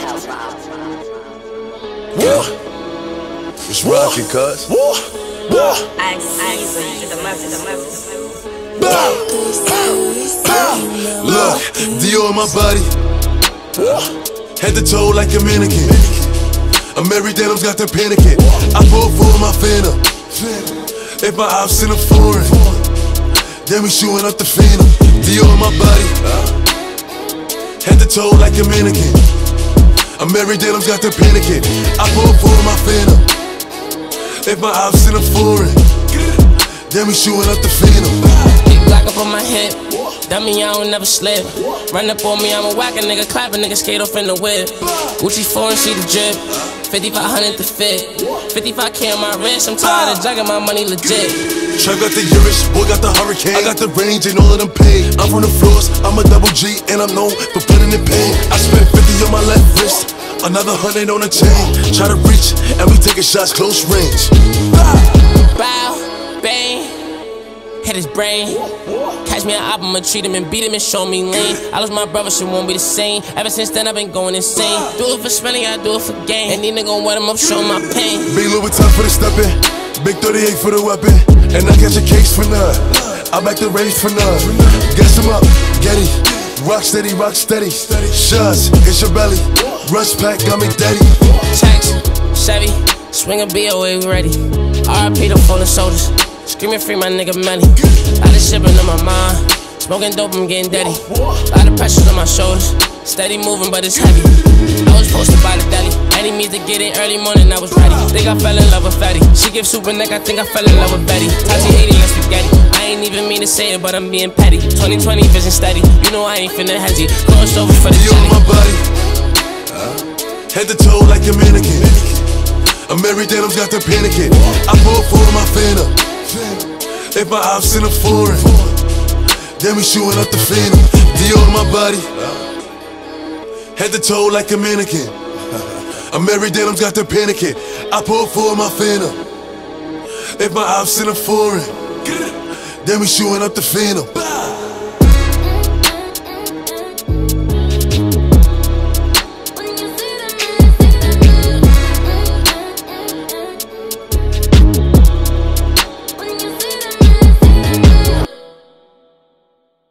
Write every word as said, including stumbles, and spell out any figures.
Yeah. It's rockin', cuz. I see the message. Look, Dior on my body, head to toe like a mannequin. I'm every denim's got the panicking. I pull for my phantom. If my ops in a foreign, then we shooting up the phantom. Dior on my body, head to toe like a mannequin. I'm every denim's got the panicking. I pull for my phantom. If my ops in a foreign, then we shooting up the phantom. Big block up on my hip, dummy, I don't never slip. Run up on me, I'm a whack a nigga, clap a nigga, skate off in the whip. Gucci foreign, see the drip, fifty-five hundred to fit. fifty-five K on my wrist, I'm tired of jugging my money legit. Trap got the Irish, boy got the hurricane. I got the range and all of them paid. I'm from the floors, I'm a double G, and I'm known for putting in pain. I spent fifty on my left wrist, another hundred on the chain. Try to reach, and we taking shots close range. Bow, bang, hit his brain. Catch me an album, I'ma treat him and beat him and show me lane. I lost my brother, shit won't be the same. Ever since then, I've been going insane. Do it for spending, I do it for gain. And these niggas gon' wet him up, show my pain. Big Louboutin for the steppin', big thirty-eight for the weapon. And I catch a case for none, I back the race for none. Gas him up, Getty, rock steady, rock steady. Shots, hit your belly, rush pack, got me daddy. Tax, Chevy, swing a B O A, we ready. R I P them fallen soldiers, screaming free my nigga money. Lot of shipping on my mind, smoking dope, I'm getting dirty. Lot of pressure on my shoulders, steady moving but it's heavy. I was posted by the deli, any means to get it early morning, I was ready. Think I fell in love with Fetty, she gives super neck, I think I fell in love with Betty. Tachi eighty like spaghetti, I ain't even mean to say it but I'm being petty. Twenty twenty vision steady, you know I ain't finna hezzy. Crossed over for the You on jelly. my body, head to toe like a mannequin. I'm every denim's got the panicking. I pull for my phantom. If my ops in a foreign, then we shooting up the phantom. Dior on my body, head to toe like a mannequin. I'm every denim's got the panicking. I pull for my phantom. If my ops in a foreign, then we shooting up the phantom.